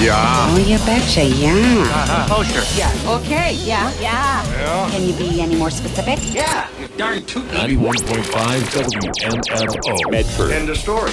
Yeah. Oh, you betcha, yeah. Oh, sure. Yeah. Okay, yeah. Can you be any more specific? Yeah, you darn tootin'. 91.5 WMFO. Medford. End of story.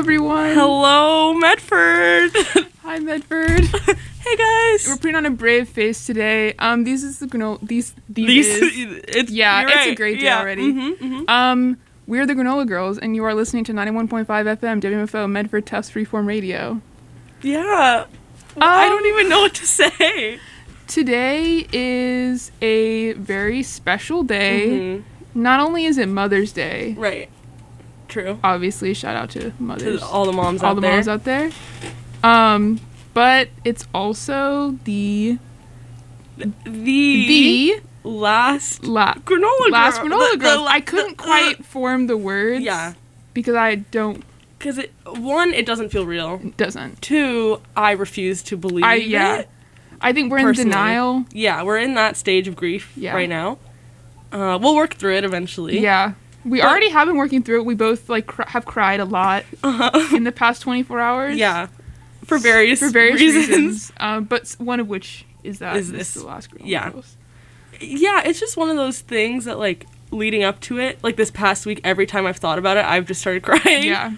everyone. Hello, Medford. Hi, Medford. Hey guys. We're putting on a brave face today. These is the granola. These It's a great day already. Mm-hmm. We're the Granola Girls, and you are listening to 91.5 FM WMFO Medford Tufts Freeform Radio. Yeah. I don't even know what to say. Today is a very special day. Mm-hmm. Not only is it Mother's Day. Right. True. Obviously, shout out to mothers. To all the moms out there. All the moms out there. But it's also the last Granola Granola Girls. I couldn't quite form the words. Yeah. Because I don't. Because it doesn't feel real. It doesn't. 2, I refuse to believe it. I think we're Personally. in denial. Yeah, we're in that stage of grief right now. We'll work through it eventually. Yeah. We already have been working through it. We both have cried a lot in the past 24 hours. Yeah. For various reasons. But one of which is that this is the last Granola yeah. Girls. Yeah, it's just one of those things that, like, leading up to it, like this past week, every time I've thought about it, I've just started crying. Yeah.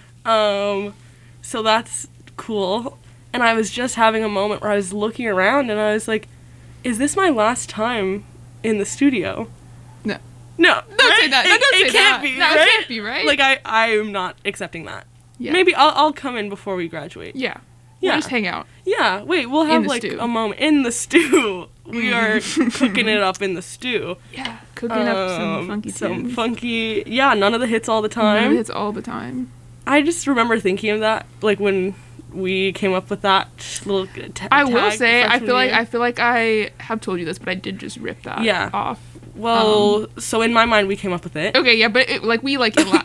So that's cool. And I was just having a moment where I was looking around and I was like, is this my last time in the studio? No. No. Don't say that. It can't be, No, right? it can't be, right? Like, I am not accepting that. Yeah. Maybe I'll come in before we graduate. Yeah. Yeah. We'll just hang out. Yeah, wait, we'll have, like, stew. a moment in the stew. We are cooking it up in the stew. Yeah. Cooking up some funky tunes. Yeah, none of the hits all the time. None of the hits all the time. I just remember thinking of that, like, when we came up with that little I will say, I freshman year. feel like I have told you this, but I did just rip that off. Well, so in my mind, we came up with it. Okay, yeah, but we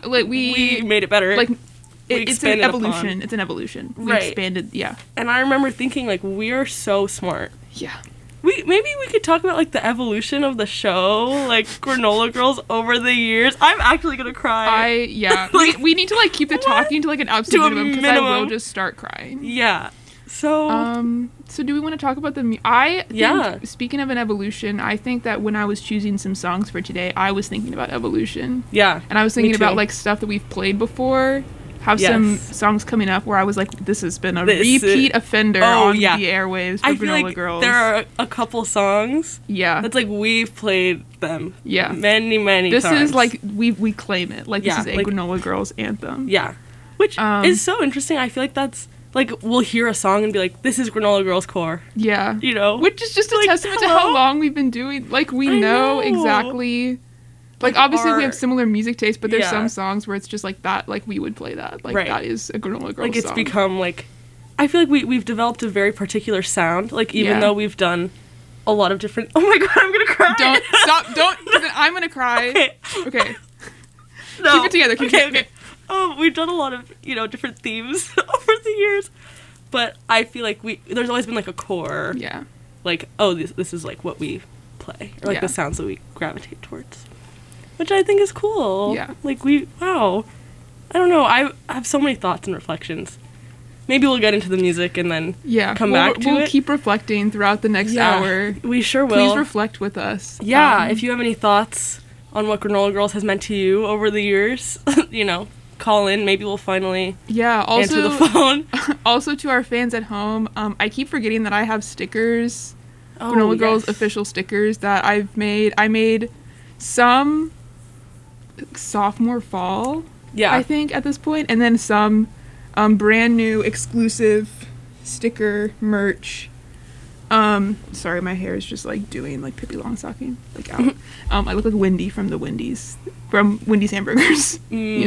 made it better. Like, it's an expanded evolution. upon. It's an evolution. We Right. expanded, yeah. And I remember thinking, like, we are so smart. Yeah. Maybe we could talk about, like, the evolution of the show, like, Granola Girls over the years. I'm actually gonna cry. Like, we need to, like, keep the talking to, like, an absolute minimum, because I will minimum. just start crying. Yeah. So... So do we want to talk about speaking of an evolution, I think that when I was choosing some songs for today, I was thinking about evolution. Yeah. And I was thinking me about, too. like, stuff that we've played before. Have some songs coming up where I was like, this has been a repeat offender on the airwaves for I feel Granola like Girls. there are a couple songs. Yeah. That's like we've played them. Yeah. Many times. This is like we claim it. Like, this is a like, Granola Girls anthem. Yeah. Which is so interesting. I feel like that's like we'll hear a song and be like, this is Granola Girls core. Yeah. You know? Which is just a testament to how long we've been doing. Like, we know exactly. Like, obviously, we have similar music tastes, but there's some songs where it's just like that, like, we would play that. Like, that is a Granola Girls song. Like, it's become, like... I feel like we've developed a very particular sound. Like, even though we've done a lot of different... Oh my god, I'm gonna cry! Don't, stop, don't, because then I'm gonna cry. Okay. No. Keep it together, keep it together. We've done a lot of, different themes over the years. But I feel like there's always been, like, a core... Yeah. Like, oh, this is, like, what we play. Or, like, the sounds that we gravitate towards. Which I think is cool. Yeah. Like, wow. I don't know. I have so many thoughts and reflections. Maybe we'll get into the music and then come back to it. We'll keep reflecting throughout the next hour. We sure will. Please reflect with us. Yeah, if you have any thoughts on what Granola Girls has meant to you over the years, call in. Maybe we'll finally answer the phone. Also, to our fans at home, I keep forgetting that I have stickers, Granola Girls official stickers that I've made. I made some... sophomore fall, I think, at this point, and then some brand new exclusive sticker merch. Sorry, my hair is just like doing like Pippi Longstocking, like out. I look like Wendy from Wendy's Hamburgers.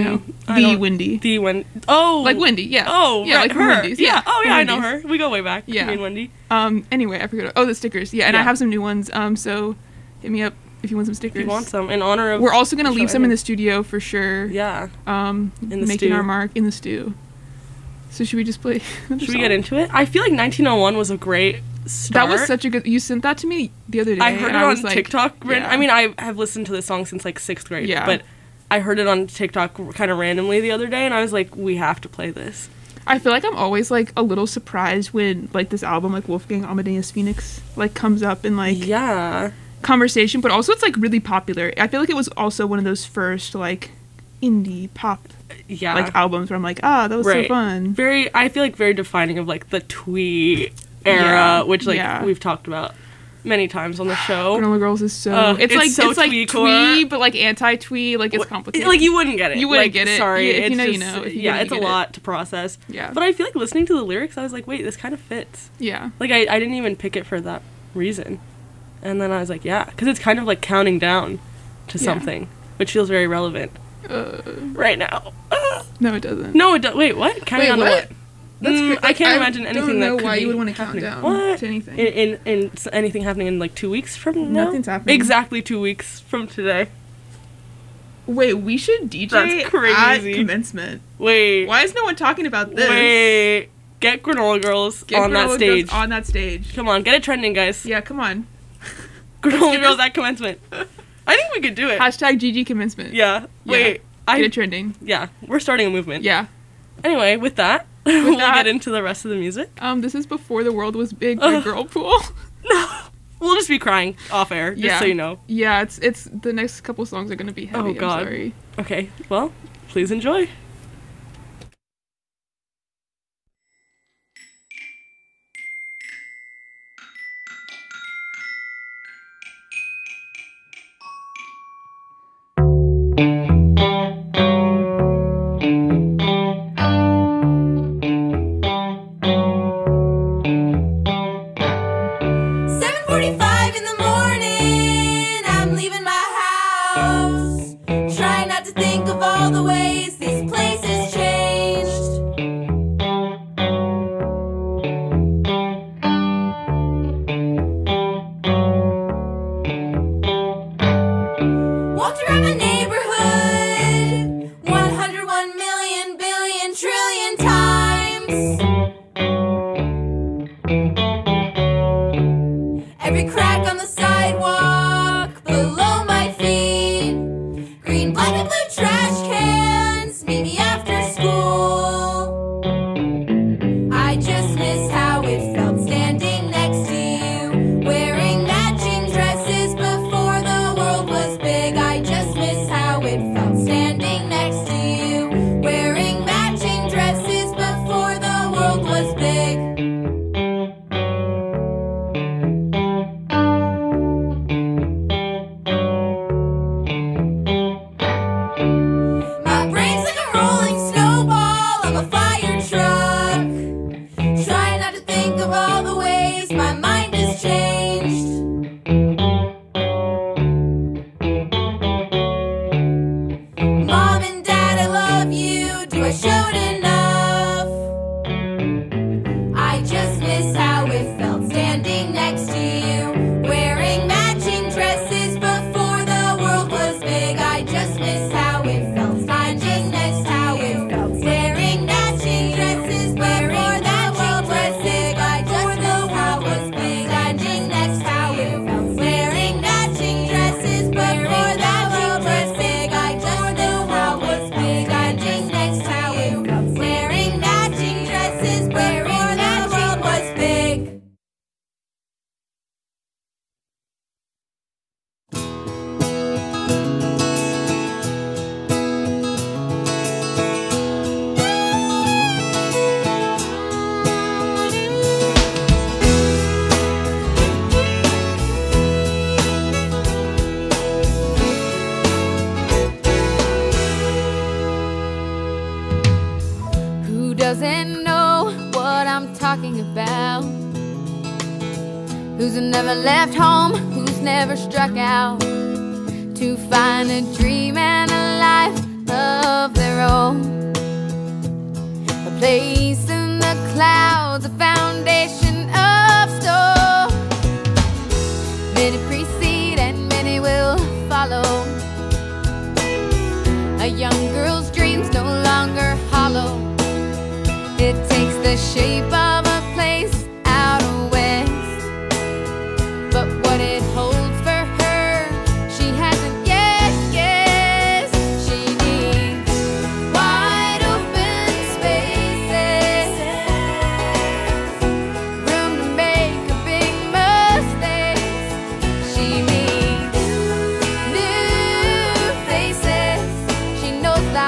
Wendy. Oh, like Wendy, yeah. Oh, yeah, right, like her. Wendy's. Yeah. Oh, yeah, I know her. We go way back. Yeah. Me and Wendy. Anyway, I forgot. The stickers. Yeah, and I have some new ones. So hit me up if you want some stickers. If you want some, in honor of... We're also going to leave some in the studio for sure. Yeah. Making our mark in the stew. So should we just play Should we get into it? I feel like 1901 was a great start. That was such a good... You sent that to me the other day. I heard it on TikTok. Yeah. I mean, I have listened to this song since like 6th grade. Yeah. But I heard it on TikTok kind of randomly the other day, and I was like, we have to play this. I feel like I'm always like a little surprised when like this album, like Wolfgang Amadeus Phoenix, like comes up in like... Yeah. conversation, but also it's like really popular. I feel like it was also one of those first like indie pop Yeah. like albums where I'm like, that was so fun. I feel like very defining of like the twee era, Yeah, which like yeah. we've talked about many times on the show. Granola Girls is so it's like twee-core. twee, but like anti-twee, like it's complicated. Like you wouldn't get it. You wouldn't like, get it. Sorry, Yeah, if it's you know, just, you know. If you yeah, don't, it's a you get lot to process. Yeah. But I feel like listening to the lyrics, I was like, wait, this kind of fits. Yeah. Like I didn't even pick it for that reason, and then I was like, yeah, because it's kind of like counting down to Yeah. something, which feels very relevant right now. No, it doesn't. No, it does. Wait, what? Counting Wait, on what? what? That's great. I can't imagine anything that I don't know could why be you would want to count happening. down What? to anything. In anything happening in like 2 weeks from now? Nothing's happening. Exactly 2 weeks from today. Wait, we should DJ That's crazy. at commencement. Wait. Why is no one talking about this? Wait. Get Granola Girls Get on that Granola stage. Girls on that stage. Come on, get it trending, guys. Yeah, come on. Granola give Girls us- at commencement. I think we could do it. Hashtag GG commencement. Yeah. Wait. Get it trending. Yeah, we're starting a movement. Yeah. Anyway, with that, we'll that- get into the rest of the music. This is before the world was big by Girlpool. We'll just be crying off air, just so you know. Yeah, it's the next couple songs are gonna be heavy. Oh, God. I'm sorry. Okay, well, please enjoy. doesn't know what I'm talking about? Who's never left home, who's never struck out to find a dream and a life of their own? A place in the clouds, a foundation of stone. Many precede and many will follow. A young girl's dreams no longer hollow. It takes the shape of a place out west, but what it holds for her, she hasn't yet guessed. She needs wide open spaces, room to make a big mistake. She needs new faces. She knows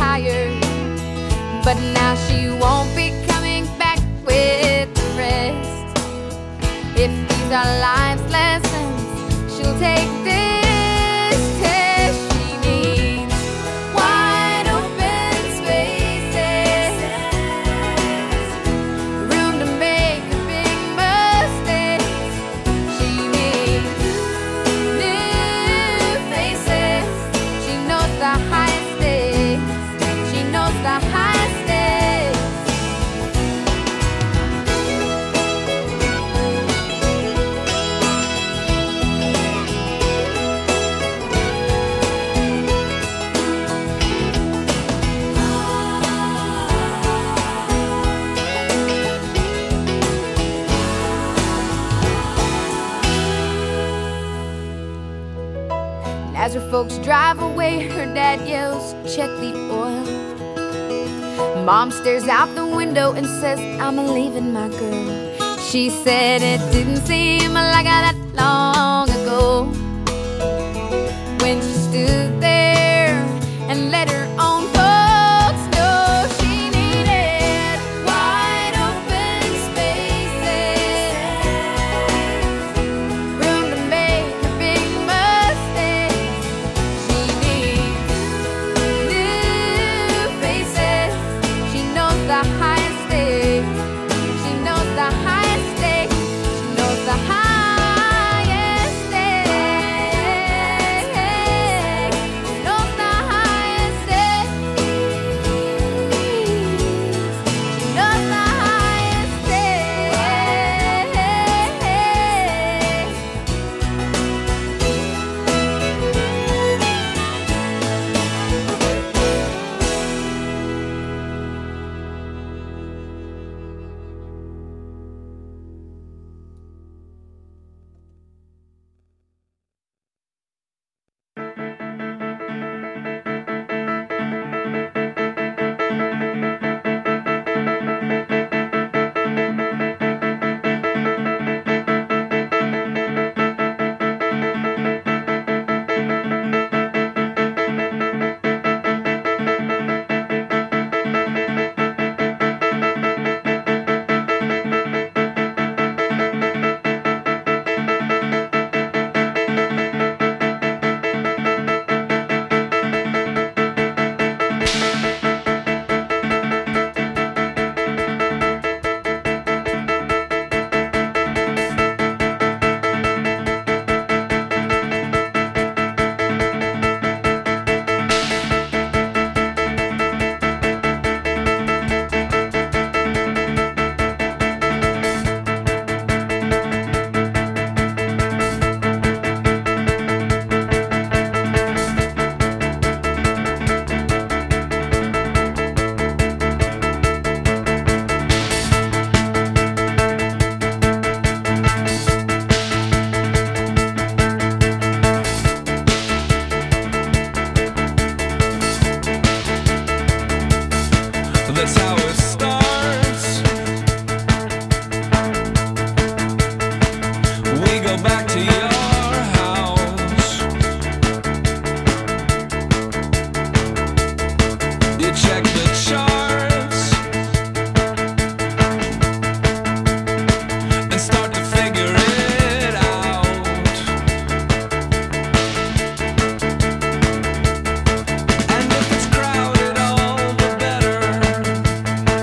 tired, but now she won't be coming back with the rest. If these are life's lessons, she'll take this test. She needs wide open spaces, room to make a big mistake. She needs new faces. She knows the highest stakes. She knows the highest stakes. As her folks drive away, her dad yells, "Check the oil." Mom stares out the window and says, "I'm leaving my girl." She said it didn't seem like that long ago when she stood there and let her own folks know she needed wide open spaces, room to make a big mistake. She needs new faces. She knows the highest stakes. She knows the highest stakes. She knows the highest stakes. She knows the highest stakes. She knows the highest stakes. That's how it starts. We go back to your house. You check the charts and start to figure it out. And if it's crowded, all the better.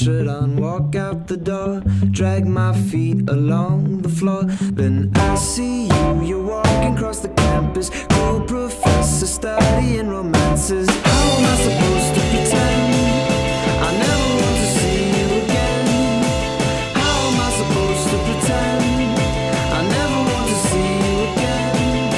shirt on, walk out the door, drag my feet along the floor. Then I see you, you're walking across the campus, cool professor studying romances. How am I supposed to pretend I never want to see you again? How am I supposed to pretend I never want to see you again?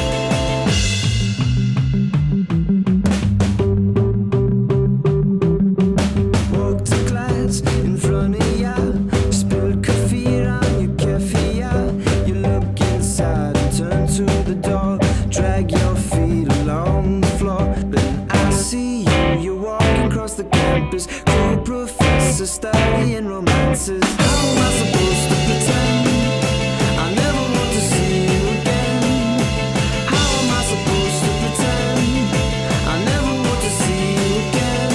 Walk to class in front of ya, spilled coffee on your keffia. You look inside and turn to the door, drag your feet along the floor. Then I see you, you're walking across the campus, cool professor studying romances. How am I supposed to pretend I never want to see you again? How am I supposed to pretend I never want to see you again?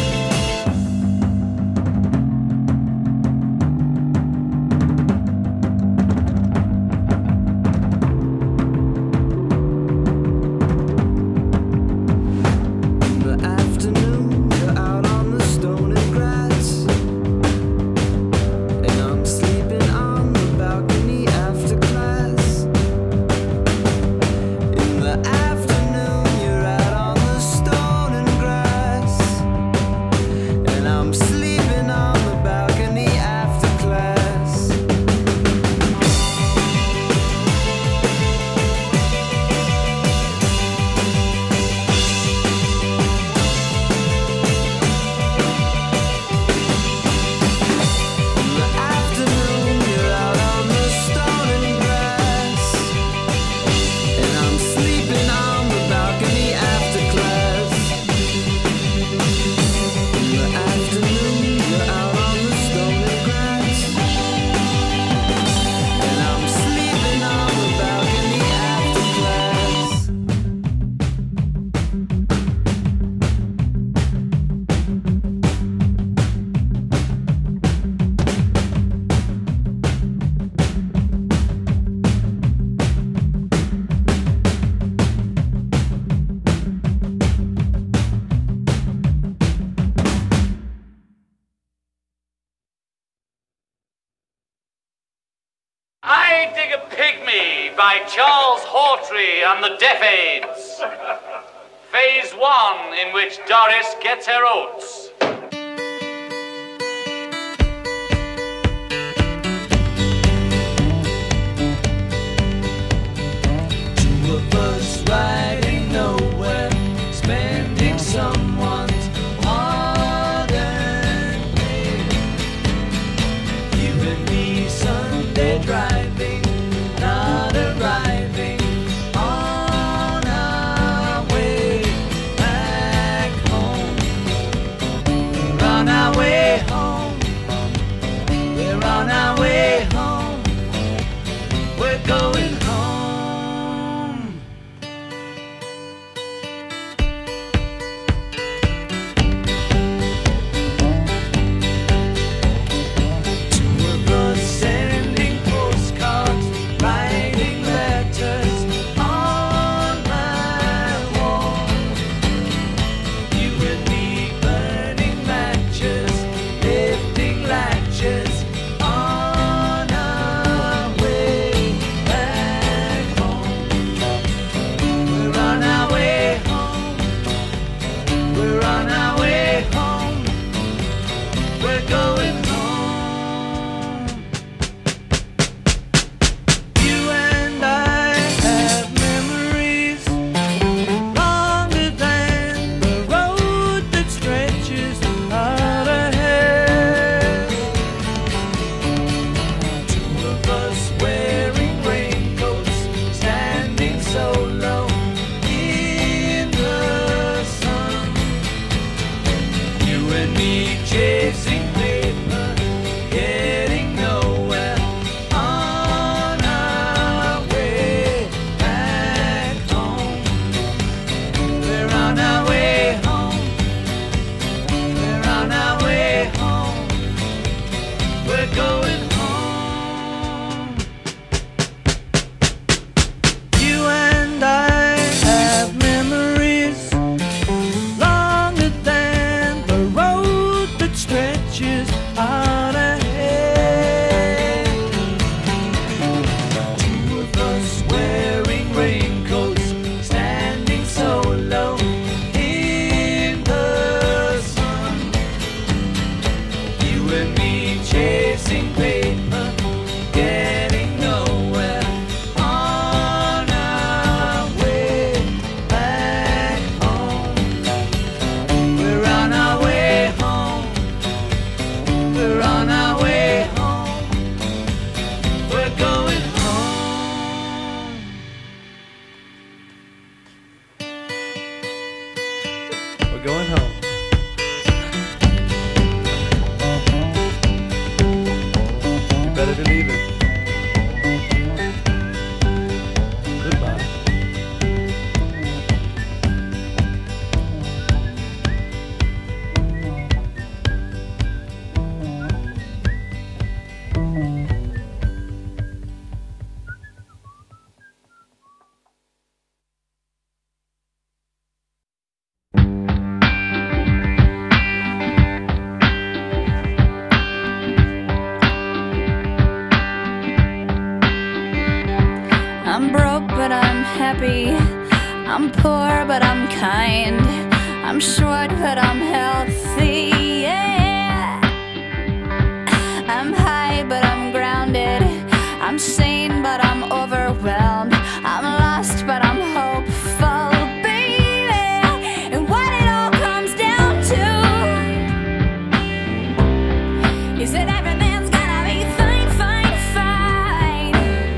In the afternoon, you're out on the stone and grass, and I'm sleeping on the balcony after class. In the afternoon, you're out on the stone and grass, and I'm sleeping on the balcony after class. In the afternoon, you're out on the stone and grass, and I'm sleeping on the balcony after class. In the afternoon, you're out on the stone and grass, and I'm sleeping on the balcony after class. I Dig a Pygmy by Charles Hawtrey and the Deaf Aids. Phase 1, in which Doris gets her oats. Two of us riding nowhere, spending someone's hard-earned pay. You and me Sunday driving, not arriving on our way back home. We're on our way home. We're on our way home. We're going home. Two of us sending postcards, writing letters on my wall. You and me burning matches, lifting latches on our way back home. We're on our way home. We're on our way home. We're going home. You and I have memories longer than the road that stretches out ahead. Two of us wearing raincoats, standing so low in the sun. You and me chasing paper, getting nowhere on our way back home. We're on our way home. We're on our way home. We're going home. You and I have memories longer than the road that stretches Better believe it. Goodbye. I'm broke, but I'm happy. I'm poor, but I'm kind. I'm short, but I'm healthy. Yeah. I'm high, but I'm grounded. I'm sane, but I'm overwhelmed. I'm lost, but I'm hopeful, baby. And what it all comes down to is that everything's gonna be fine, fine, fine.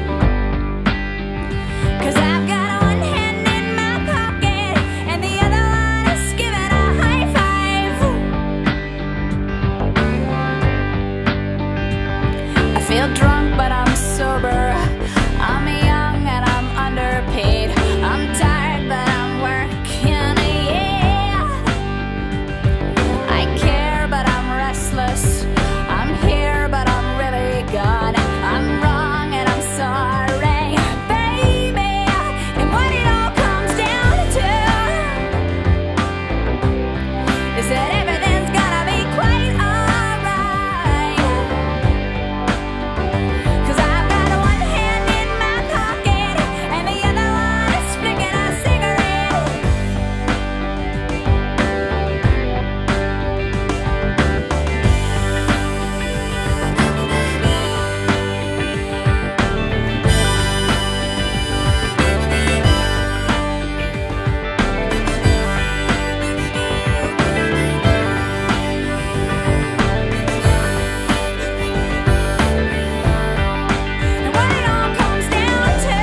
'Cause I've got one hand in my pocket and the other one is giving a high five. I feel drunk, but I'm sober. I'm young and I'm underpaid. I'm tired, but I'm working, yeah. I care, but I'm restless. I'm here, but I'm really gone. I'm wrong and I'm sorry, baby. And what it all comes down to is that everything's gonna be quite alright. 'Cause I've got one hand in my pocket and the other one is flicking a cigarette. And what it all comes down to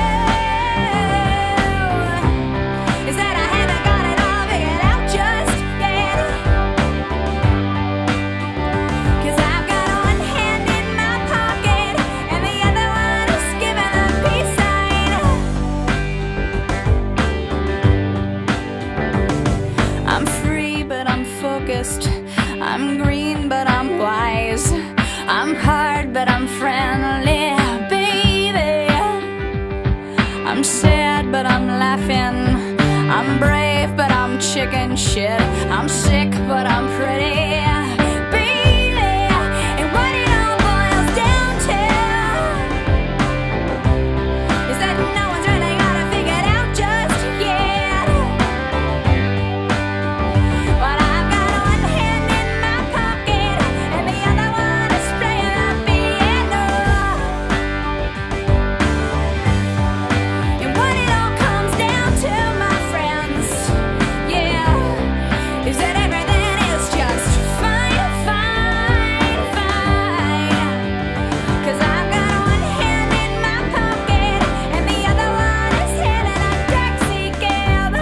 is that I haven't got it all figured out just yet. 'Cause I've got one hand in my pocket and the other one is giving a peace sign. I'm free, but I'm focused. I'm green, but I'm wise. I'm hard, but I'm friendly, baby. I'm sad, but I'm laughing. I'm brave, but I'm chicken shit. I'm sick, but I'm pretty, baby. And what it all boils down to is that no one's really got it figured out just yet. But I've got one hand in my pocket and the other one is playing the piano. And what it all comes down to, my friends, yeah, is that everything is just fine, fine, fine. 'Cause I've got one hand in my pocket and the other one is hailing a taxi cab.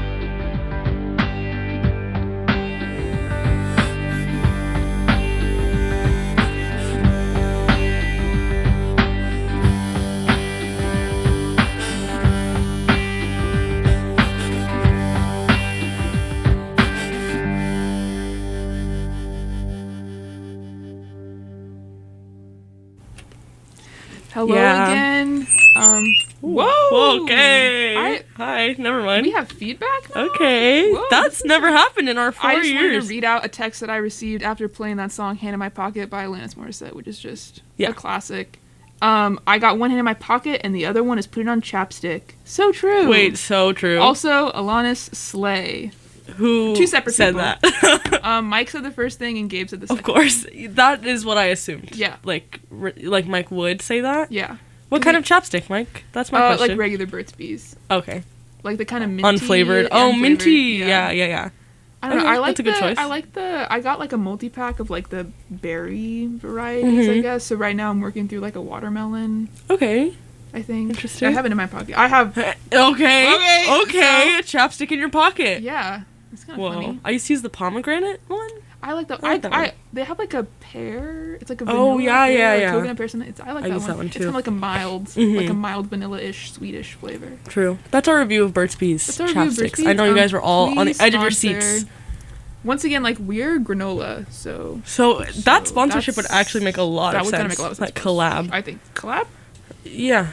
Hello Yeah. again. Whoa. Okay. Hi. Never mind. We have feedback now? Okay. Whoa, That's never happened in our 4 I just wanted years. to read out a text that I received after playing that song "Hand in My Pocket" by Alanis Morissette, which is just Yeah. a classic. I got one hand in my pocket and the other one is putting on chapstick. So true. Wait, so true. Also, Alanis Slay. Who Two separate said people. that? Mike said the first thing and Gabe said the second. Of course. That is what I assumed. Yeah. Like Mike would say that? Yeah. What kind of chapstick, Mike? That's my question. Like regular Burt's Bees. Okay. Like the kind of minty. Unflavored. Oh, minty. Yeah. I don't know. Okay, I like that's a good choice. I like I got like a multi-pack of like the berry varieties, I guess. So right now I'm working through like a watermelon, Okay. I think. Interesting. I have it in my pocket. I have. Okay. Okay, A chapstick in your pocket. Yeah. It's kind of Whoa. funny. I used to use the pomegranate one. I like that. I like that one. They have like a pear. It's like a Oh, vanilla yeah, pear, yeah, or yeah. coconut pear. Something. I like I that use one. that one It's too. kind of like a mild, Mhm. like a mild vanilla-ish, sweetish flavor. True. That's our review of Burt's Bees That's our review of Burt's chapsticks. Bees. I know you guys were all on the Please edge of your sponsor. seats. Once again, like we're granola, so So that sponsorship would that's- actually make a lot that of would sense. kinda make a lot of sense. Like collab. I think collab. Yeah.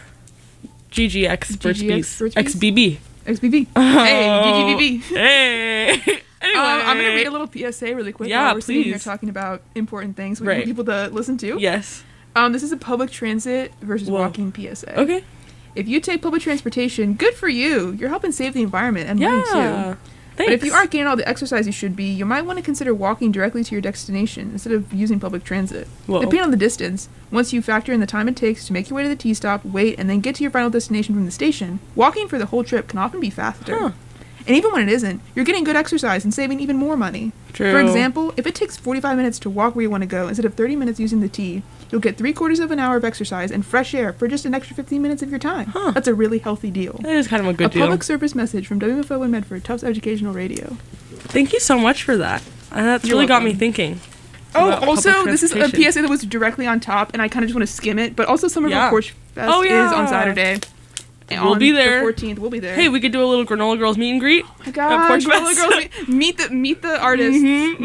GGX Burt's GGX Bees. Burt's Bees? XBB. XBB. Oh. Hey, GGBB. Hey. Anyway. I'm gonna read a little PSA really quick. Yeah, while we're sitting here please. talking about important things we Right. want people to listen to. Yes. This is a public transit versus Whoa. walking PSA. Okay. If you take public transportation, good for you. You're helping save the environment and money too. Yeah. But if you Thanks. aren't getting all the exercise you should be, you might want to consider walking directly to your destination instead of using public transit. Whoa. Depending on the distance, once you factor in the time it takes to make your way to the T-stop, wait, and then get to your final destination from the station, walking for the whole trip can often be faster. Huh. And even when it isn't, you're getting good exercise and saving even more money. True. For example, if it takes 45 minutes to walk where you want to go instead of 30 minutes using the T, you'll get 3/4 of an hour of exercise and fresh air for just an extra 15 minutes of your time. Huh. That's a really healthy deal. That is kind of a good A deal. public service message from WFO in Medford, Tufts Educational Radio. Thank you so much for that. That's You're really got me welcome. thinking. Oh, about also, public this is a transportation. PSA that was directly on top, and I kind of just want to skim it. But also, Summer Yeah. Porch Fest Oh, is yeah. on Saturday. And We'll on be there. The 14th, we'll be there. Hey, we could do a little Granola Girls meet and greet. Oh my God, Porch Granola Fest. Girls, meet the artists,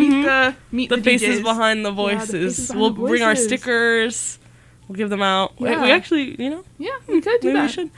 meet The the faces DJs. behind the Yeah, the voices. faces behind We'll the bring our voices. stickers. We'll give them out. Yeah. We actually, Yeah, we could do maybe that. we should.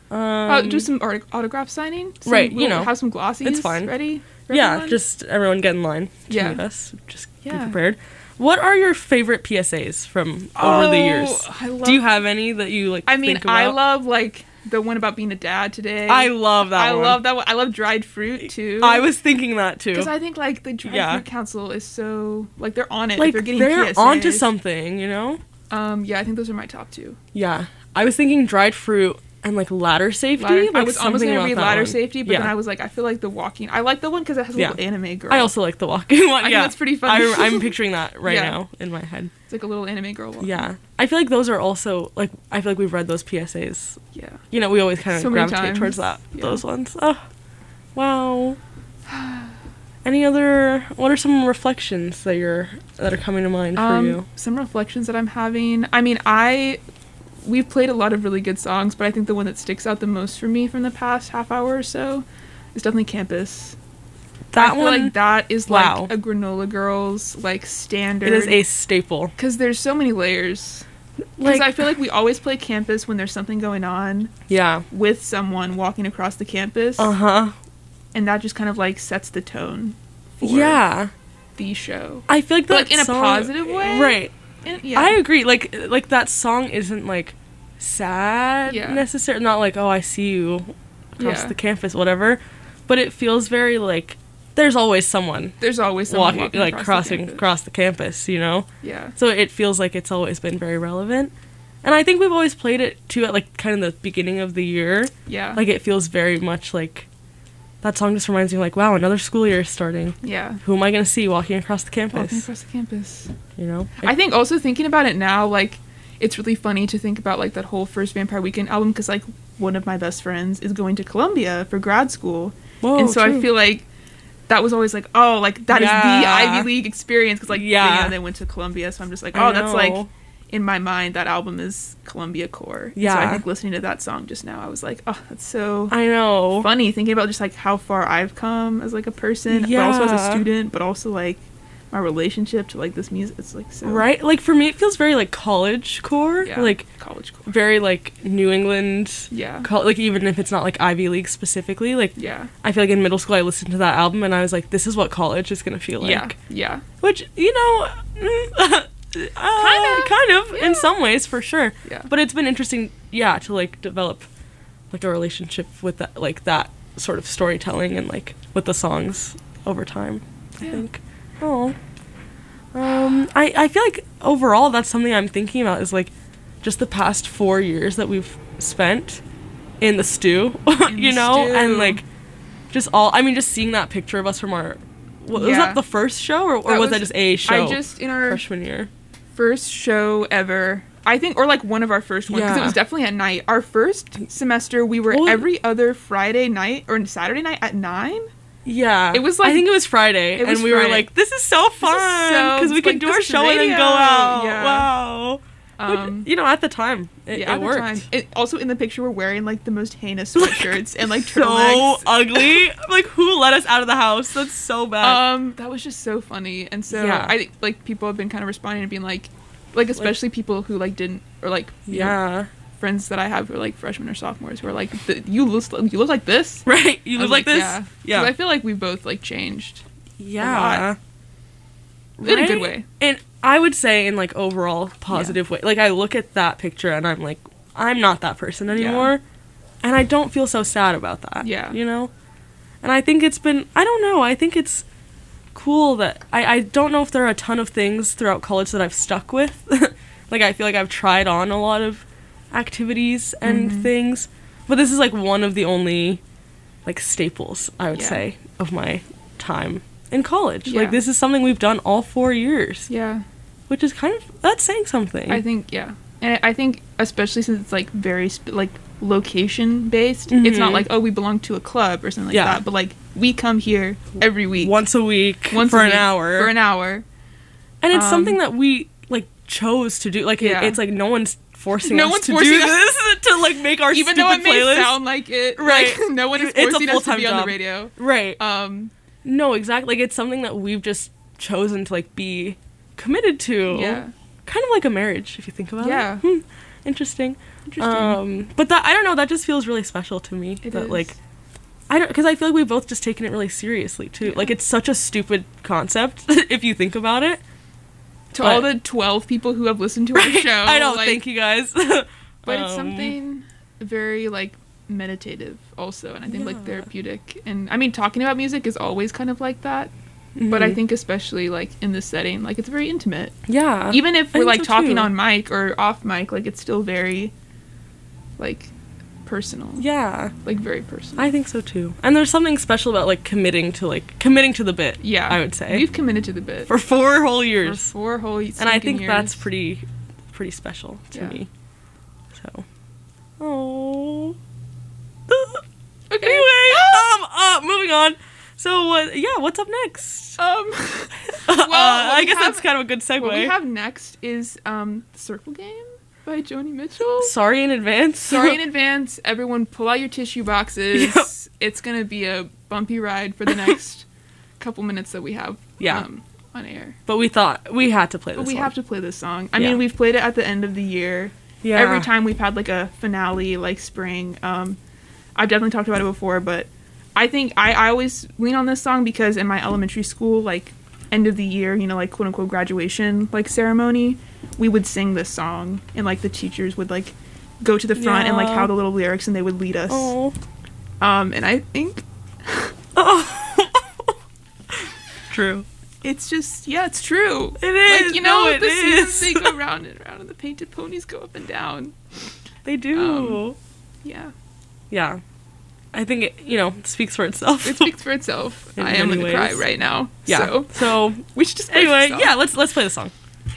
Do some autograph signing. Right, you know. have some glossies. It's fine. Ready. for Yeah, everyone? just everyone get in line to Yeah. meet us. Just be Yeah. prepared. What are your favorite PSAs from over the years? I love, Do you have any that you like? I mean, think about? I love like the one about being a dad today. I love that one. I love that one. I love dried fruit too. I was thinking that too. Because I think like the Dried Yeah. Fruit Council is so like they're on it. Like if they're getting they're PSAs. onto something, Yeah, I think those are my top two. Yeah, I was thinking dried fruit and like ladder safety. I like was almost something gonna about read that ladder one. safety, but Yeah. then I was like, I feel like the walking. I like the one because it has a Yeah. little anime girl. I also like the walking one. I think Yeah, that's pretty funny. I'm picturing that right Yeah. now in my head. It's like a little anime girl. Walking. Yeah, I feel like those are also like I feel like we've read those PSAs. Yeah. We always kind of So many gravitate times. towards that. Yeah. Those ones. Oh, wow. Any other? What are some reflections that are coming to mind for you? Some reflections that I'm having. I mean, we've played a lot of really good songs, but I think the one that sticks out the most for me from the past half hour or so is definitely Campus. That I feel one, like that is wow. like a Granola Girls like standard. it is a staple. Because there's so many layers. Because Like, I feel like we always play Campus when there's something going on yeah. with someone walking across the campus, Uh-huh. and that just kind of like sets the tone for Yeah. the show. I feel like But, that like, in a song- positive way? Right. And, yeah. I agree. Like that song isn't like sad Yeah. necessarily. Not like, oh, I see you across Yeah. the campus, whatever. But it feels very like there's always someone There's always someone walking, walking like across crossing the campus. across the campus. Yeah. So it feels like it's always been very relevant. And I think we've always played it too at like kind of the beginning of the year. Yeah. Like it feels very much like that song just reminds me like, wow, another school year is starting. Yeah. Who am I going to see walking across the campus? Walking across the campus. I I think also thinking about it now, like, it's really funny to think about, like, that whole first Vampire Weekend album, because, like, one of my best friends is going to Columbia for grad school. Whoa, and so I true. feel like that was always like, oh, like, that is the Yeah. Ivy League experience, because, like, Yeah. they went to Columbia, so I'm just like, I oh, that's, like, know. in my mind, that album is Columbia core. So Yeah. I think listening to that song just now, I was like, oh, that's so I know. funny, thinking about just, like, how far I've come as, like, a person, but also as a Yeah. student, but also, like, my relationship to, like, this music. It's, like, so... Right? Like for me it feels very like college core. Yeah. Like College core. very like New England. Yeah. Like even if it's not like Ivy League specifically, like Yeah. I feel like in middle school I listened to that album and I was like, this is what college is gonna feel like. Yeah. Yeah. Which, kind of Yeah. in some ways for sure. Yeah. But it's been interesting, yeah, to like develop like a relationship with that, like that sort of storytelling and like with the songs over time. I Yeah. think. Oh. I feel like overall that's something I'm thinking about is like just the past 4 years that we've spent in the stew, In you the know, stew. and like just just seeing that picture of us from our was Yeah. that the first show or That was that just a show? I just, in our freshman year. first show ever, I think, or like one of our first ones, because it Yeah. was definitely at night. Our first semester, we were Well, every other Friday night or Saturday night at 9. Yeah. It was like- I think it was Friday. It was and we were Friday. like, this is so fun. so- Because we like, can do this our is show and then radio. go out. Yeah. Wow. Which, you know, at the time, it, Yeah, it at the worked. time. Also, in the picture, we're wearing like the most heinous sweatshirts and like So turtlenecks. ugly. Like, who let us out of the house? That's so bad. That was just so funny, and so Yeah. I think like people have been kind of responding and being like especially people who like didn't or like you know, Yeah. friends that I have who are like freshmen or sophomores who are like you look like this, Right? You I look was like this? Yeah, 'Cause I feel like we both like changed Yeah. in a good Right? way. And I would say in like overall positive way. Like I look at that picture and I'm like, I'm not that person anymore. And I don't feel so sad about that. Yeah. You know? And I think it's been, I don't know, I think it's cool that, I don't know if there are a ton of things throughout college that I've stuck with. Like I feel like I've tried on a lot of activities and things. But this is like one of the only like staples, I would Yeah. say, of my time in college. Yeah. Like this is something we've done all 4 years. Yeah, Which is kind of, that's saying something. I think and I think especially since it's like very like location based, it's not like, oh, we belong to a club or something like Yeah. that, but like we come here every week once a week once for a an week hour. for an hour. And it's something that we like chose to do. Like Yeah. it's like no one's forcing No us one's to forcing do us- this to like make our Even stupid though it may playlist. sound like it, Right. like, no one is It's a forcing us to full-time be on the job. radio. Right. Um, No, exactly. Like it's something that we've just chosen to like be committed to. yeah, Kind of like a marriage if you think about Yeah. it. Interesting. interesting. But that, I don't know, that just feels really special to me. It that is. like I don't, because I feel like we've both just taken it really seriously too. Yeah. Like it's such a stupid concept if you think about it. To but- all the 12 people who have listened to our show, I know. like, Thank you guys. But it's something very like meditative also, and I think like Yeah. therapeutic. And I mean, talking about music is always kind of like that. But I think especially like in this setting, like it's very intimate. Yeah. Even if I we're think like so, talking too. on mic or off mic, like it's still very like personal. Yeah. Like very personal. I think so too. And there's something special about like committing to the bit. Yeah, I would say we've committed to the bit for 4 whole for years, 4 whole and I stinking think years. that's pretty special to Yeah. me. So, oh. Okay. Anyway, moving on. So, what's up next? Well, I we guess have- that's kind of a good segue. What we have next is The Circle Game by Joni Mitchell. Sorry in advance. Sorry in advance. Everyone pull out your tissue boxes. Yep. It's going to be a bumpy ride for the next couple minutes that we have Yeah. on air. But we thought we had to play this But we one. have to play this song. I Yeah. mean, we've played it at the end of the year. Yeah. Every time we've had like a finale, like spring. I've definitely talked about it before, but I think I always lean on this song because in my elementary school, like end of the year, you know, like quote unquote graduation like ceremony, we would sing this song and like the teachers would like go to the front and like Yeah. how the little lyrics and they would lead us. Oh. And I think True. it's just it's true. It is. Like, you know, No, it the seasons is. they go round and round and the painted ponies go up and down. They do. Yeah. Yeah. I think it, speaks for itself. It speaks for itself. In I am many gonna cry ways. right now. Yeah. So we should just play Anyway, this song. yeah, let's play the song.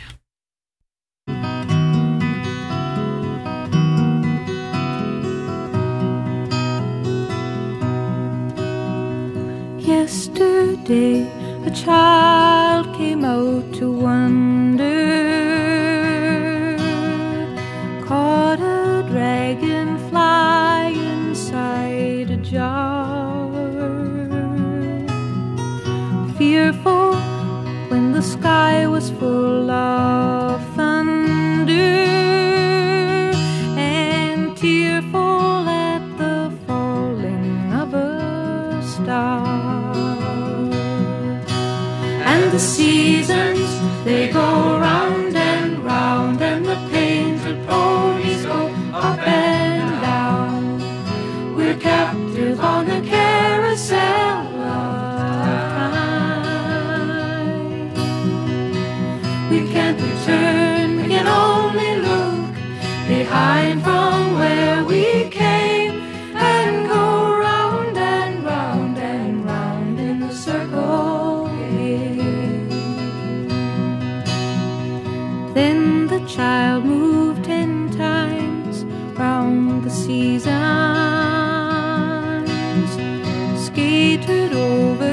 Yesterday, a child came out to wander, caught a dragonfly inside a jar. Fearful when the sky was full of thunder, and tearful at the falling of a star. And the seasons, they go round and round, and the painted ponies go up and down. We're captive on a carousel of time. We can't return, we can only look behind from where we came, and go round and round and round in the circle game. Then the child moved 10 times round the seasons, skated over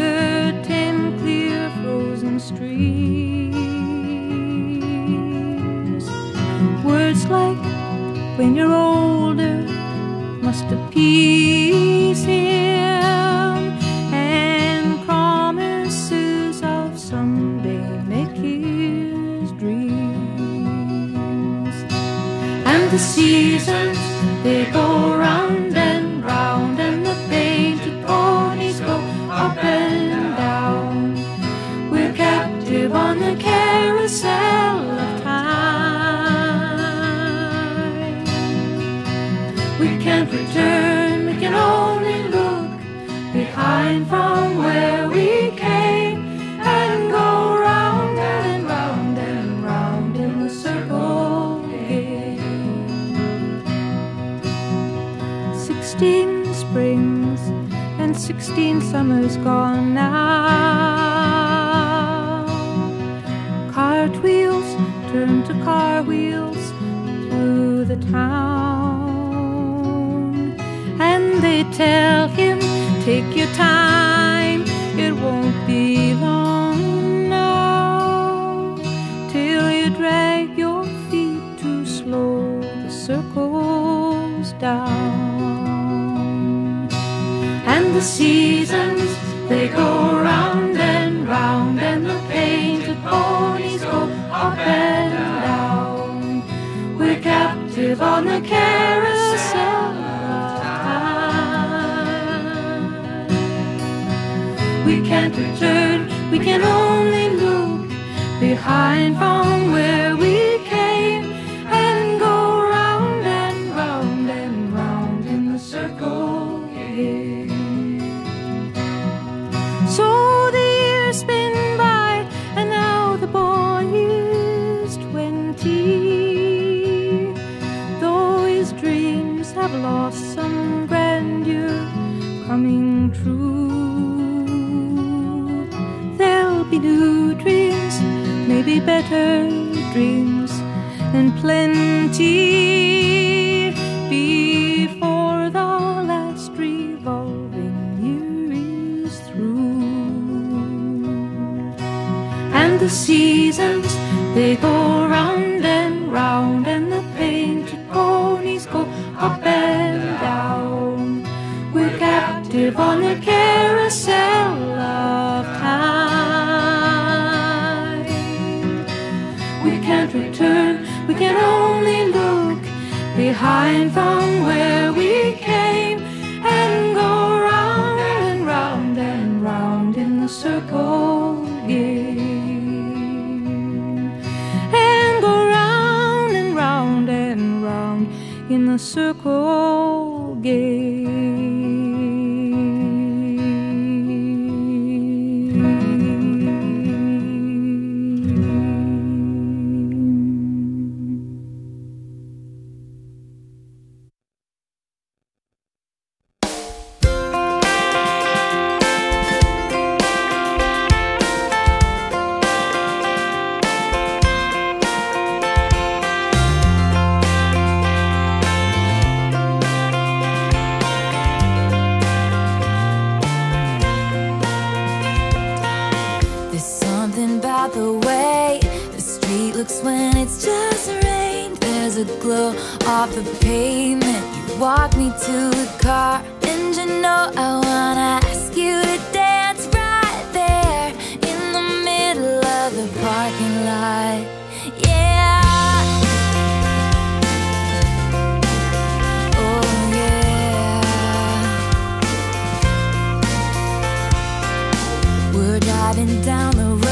looks like when you're older must appease him, and promises of someday make his dreams. And the seasons, they go round and round, and the painted ponies go up and down. We're captive on the carousel of time. We can't return, we can only look behind from where we came, and go round and round and round in the circle again. 16 springs and 16 summers gone now. Cartwheels turn to car wheels through the town, and they tell him, take your time, it won't be long now, till you drag your feet too slow, the circle's down. And the seasons, they go round and round, and the painted ponies go up and down. We're captive on the carousel of time. We can't return, we can only look behind from where we came, and go round and round and round in the circle again. So the years spin by, and now the boy is 20. Though his dreams have lost some grandeur coming true, there'll be new dreams, maybe better dreams, and plenty before the last revolving year is through. And the seasons, they go round and round, and the painted ponies go up and down. We're captive on the carousel of time. We can't return, we can only look behind from where we came, and go round and round and round in the circle again, and go round and round and round in the circle again. The way the street looks when it's just rained, there's a glow off the pavement. You walk me to the car, and you know I wanna ask you to dance right there in the middle of the parking lot. Yeah. Oh yeah. We're driving down the road,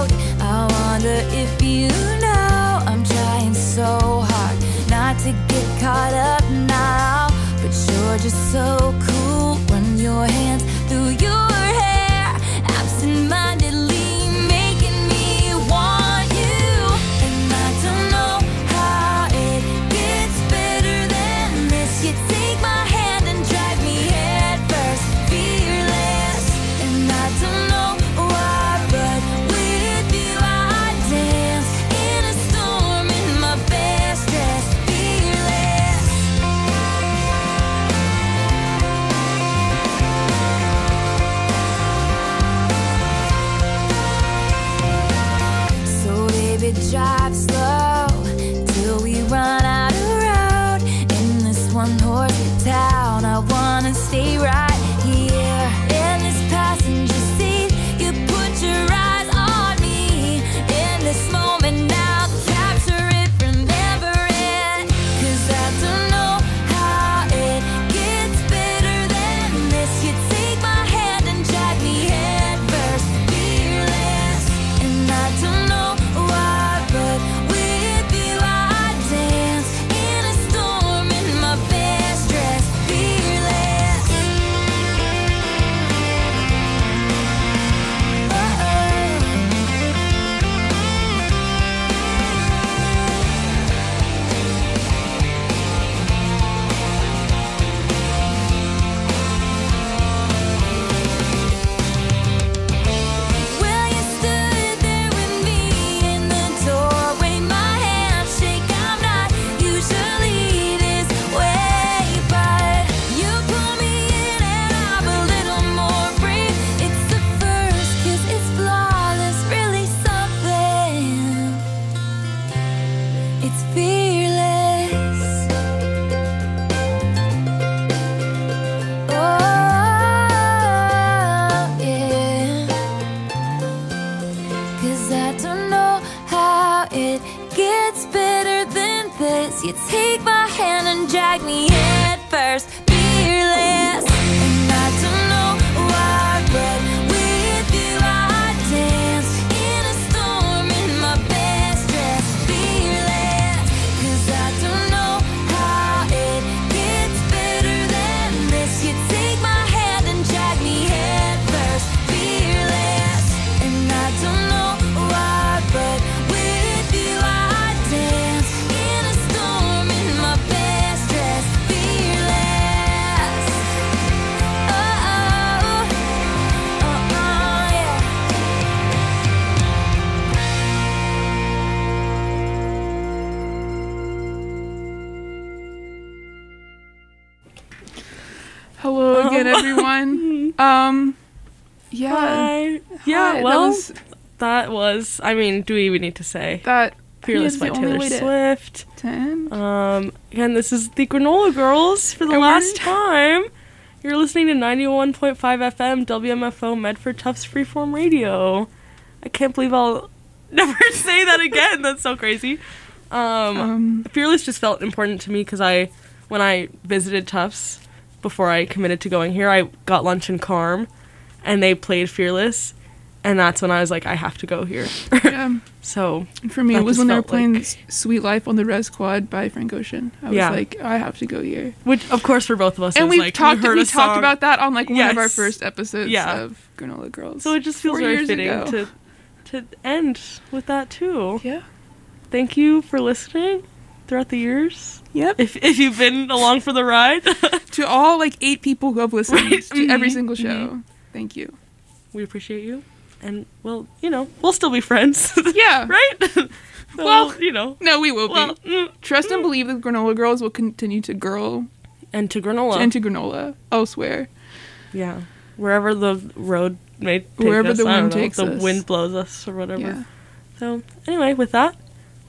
if you know I'm trying so hard not to get caught up now, but you're just so cool. Run your hands through your hair, absent-mindedly making me want you. And I don't know how it gets better than this. You take my hand and drag me head first, fearless. And I don't know why, but with you I dance in a storm in my best dress, fearless. So baby, drive slow till we run out It's fearless. Oh, yeah. 'Cause I don't know how it gets better than this. You take my hand and drag me head first. Fearless. And I don't know why, but with you I dance in a storm in my best dress. Fearless. 'Cause I don't know how it gets better than this. You take my hand and drag me head first. Fearless. And I don't know why, but with you I dance in a storm in my best dress. Fearless. Oh, oh, oh, oh, yeah. Hello again, everyone. Yeah. Hi. Yeah, Hi, well, that was, I mean, do we even need to say? that Fearless by the only Taylor way to Swift. end. Again, this is the Granola Girls for the And last time. You're listening to 91.5 FM WMFO Medford Tufts Freeform Radio. I can't believe I'll never say that again. That's so crazy. Fearless just felt important to me because when I visited Tufts before I committed to going here, I got lunch in Carm, and they played Fearless, and that's when I was like, I have to go here. Yeah. So For me, that it was just when they were felt playing like- Sweet Life on the Res Quad by Frank Ocean. I was Yeah. like, I have to go here. which, of course, for both of us, And was we've like, talked, we we heard a talked song. about that on like one of our Yes. first episodes Yeah. of Granola Girls. So it just feels 4 very years fitting ago. to end with that too. Yeah. Thank you for listening throughout the years. Yep. If you've been along for the ride, To all like 8 people who have listened Right. to every Mhm. single show. Thank you. we appreciate you, and well, we'll still be friends. Yeah. Right? So, Well, no, No, we will well, be. Trust and believe that Granola Girls will continue to grow and to granola. into granola elsewhere. Yeah, wherever the road may take Wherever us, the I don't wind know, takes the us. wind blows us or whatever. Yeah. So anyway, with that,